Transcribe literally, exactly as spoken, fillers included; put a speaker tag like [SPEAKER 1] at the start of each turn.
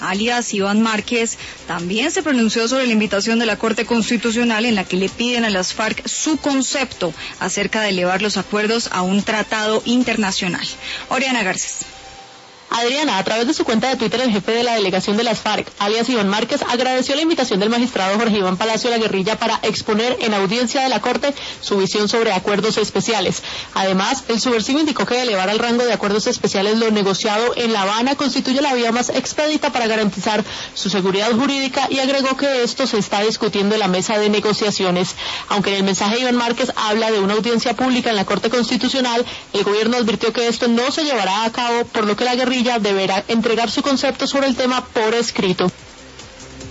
[SPEAKER 1] alias Iván Márquez, también se pronunció sobre la invitación de la Corte Constitucional en la que le piden a las FARC su concepto acerca de elevar los acuerdos a un tratado internacional. Oriana Garcés.
[SPEAKER 2] Adriana, a través de su cuenta de Twitter, el jefe de la delegación de las FARC, alias Iván Márquez, agradeció la invitación del magistrado Jorge Iván Palacio a la guerrilla para exponer en audiencia de la Corte su visión sobre acuerdos especiales. Además, el subversivo indicó que elevar al rango de acuerdos especiales lo negociado en La Habana constituye la vía más expedita para garantizar su seguridad jurídica y agregó que esto se está discutiendo en la mesa de negociaciones. Aunque en el mensaje Iván Márquez habla de una audiencia pública en la Corte Constitucional, el gobierno advirtió que esto no se llevará a cabo, por lo que la guerrilla deberá entregar su concepto sobre el tema por escrito.